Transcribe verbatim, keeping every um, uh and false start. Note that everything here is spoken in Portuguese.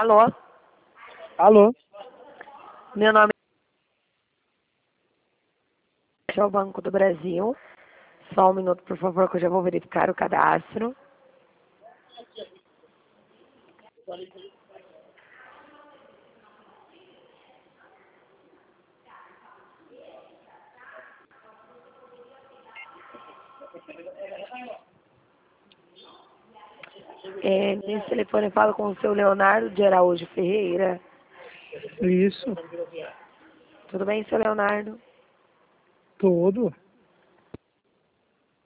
Alô? Alô? Meu nome é o Banco do Brasil. Só um minuto, por favor, que eu já vou verificar o cadastro. É, nesse telefone eu falo com o seu Leonardo de Araújo Ferreira. Isso, Tudo bem, seu Leonardo? tudo.